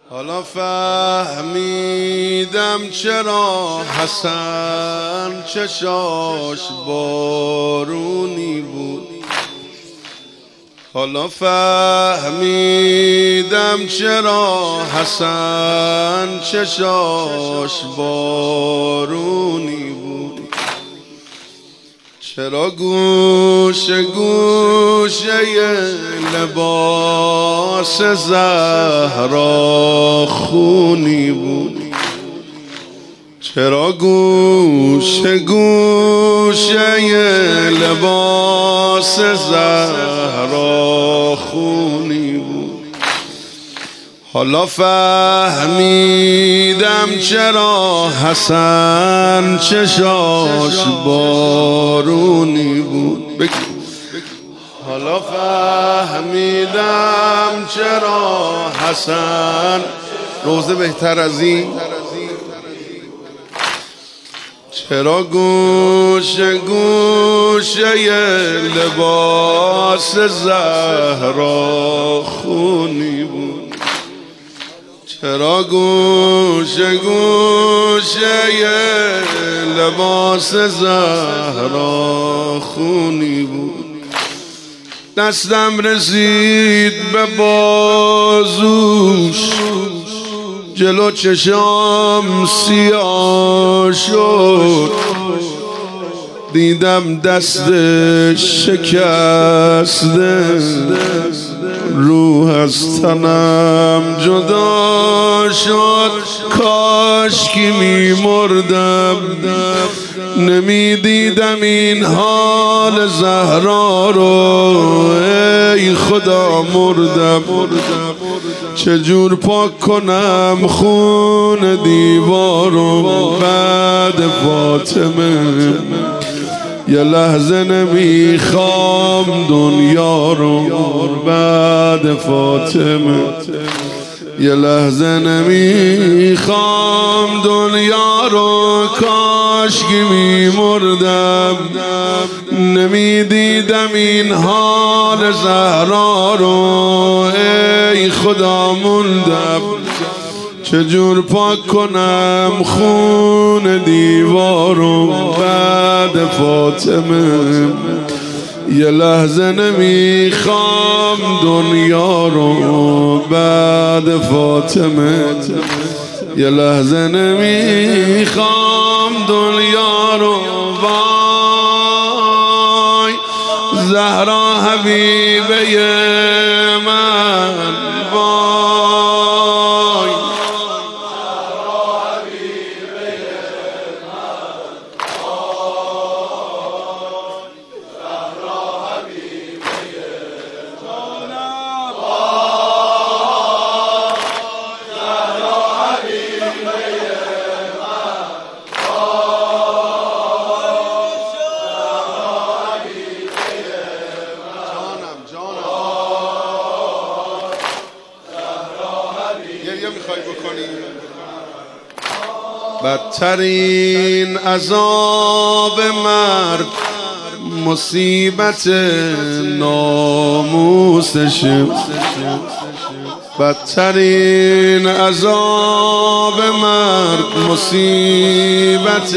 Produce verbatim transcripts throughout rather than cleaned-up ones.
حالا فهمیدم چرا حسن چشاش بارونی بود. حالا فهمیدم چرا حسن چشاش بارونی بود. چرا گوشه گوشه لباس زهرا خونی بود. چرا گوشه گوشه لباس زهرا خونی بود. حالا فهمیدم چرا حسن چشاش بارونی بود. بگی. حالا فهمیدم چرا حسن روزه بهتر از این. چرا گوشه گوشه لباس زهرا خونی بود. چرا گوشه گوشه لباس زهرا خونی بود. دستم رسید به بازوش، جلو چشام سیاه شد. دیدم دست شکسته، روح از تنم جدا شد. کاش که می مردم نمی دیدم این حال زهرا رو. ای خدا مردم، چجور پاک کنم خون دیوارو بعد فاطمه. یه لحظه نمیخوام دنیا رو بعد فاطمه. یه لحظه نمیخوام دنیا رو. کاش که میمردم نمیدیدم این حال زهرا رو. ای خدا موندم، چجور پاک کنم خون دیوارو بعد فاطمه. یه لحظه نمیخوام دنیا رو بعد فاطمه. یه لحظه نمیخوام دنیا رو. وای زهرا حبیبه من، وای بدترین عذاب مرد مصیبت ناموسشه. بدترین عذاب مرد مصیبت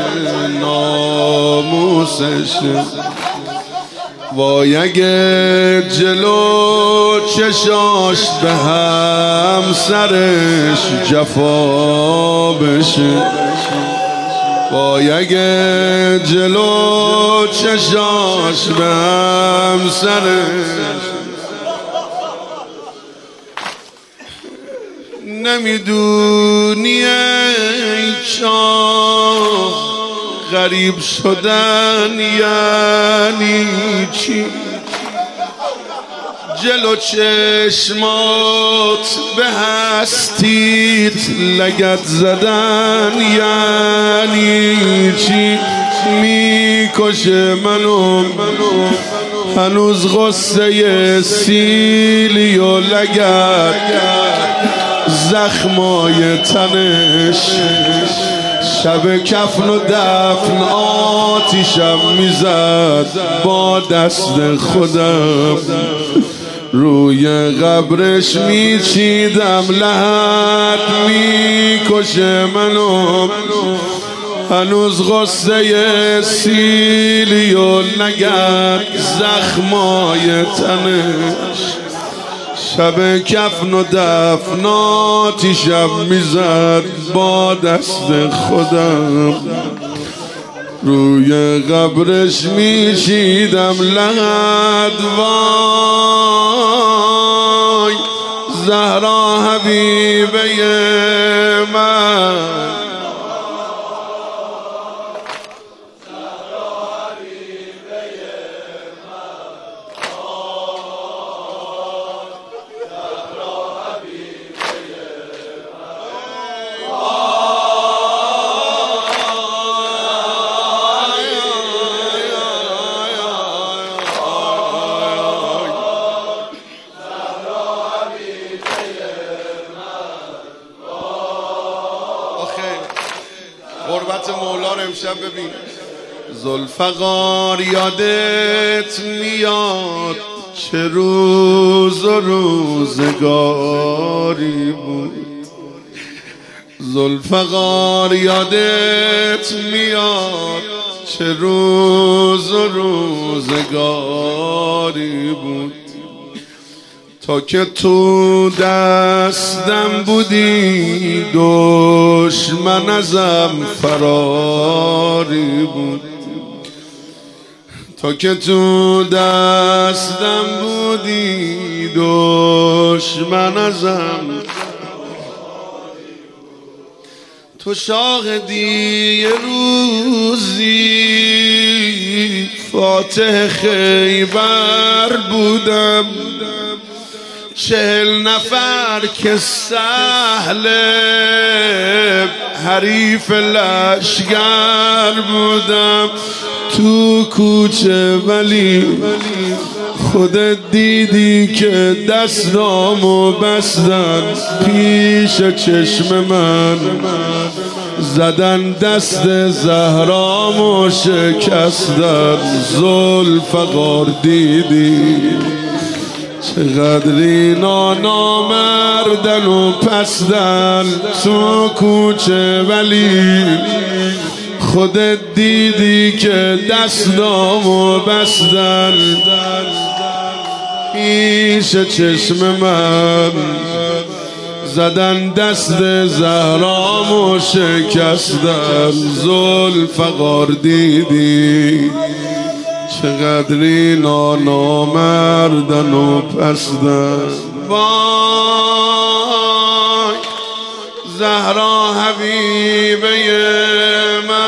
ناموسشه. وای اگه جلو چشاش به همسرش جفا بشه. وای اگه جلو چشاش به همسرش. نمیدونی ای چاه غریب شدن یعنی چی. جلو چشمات به هستیت لگد زدن یعنی چی. میکشه منو هنوز غصه سیلی و لگد زخمای تنش. شب کفن و دفن آتیشم میزد با دست خودم. روی قبرش میچیدم لحد میکشه منو هنوز غصه سیلی و نگرد زخمای تنش شب کفن و دفناتیشم میزد با دست خودم روی قبرش میچیدم لحد وای زهرا حبیبه من غربت مولا رو امشب ببین ذوالفقار یادت میاد چه روز و روزگاری بود ذوالفقار یادت میاد چه روز و روزگاری بود تا که تو دستم بودی دشمن ازم فراری بود تا که تو دستم بودی دشمن ازم تو شاهدی یه روزی فاتح خیبر بودم چهل نفر که سهل حریف لشگر بودم تو کوچه ولی خودت دیدی که دستامو بستن پیش چشم من زدن دست زهرامو شکستن ذوالفقار دیدی چقدر اینا نامردن و پستن تو کوچه ولی خودت دیدی که دستامو بستن پیش چشم من زدن دست زهرامو شکستن ذوالفقار دیدی چقدر اینا نامردن و پستن وای زهرا حبیبه من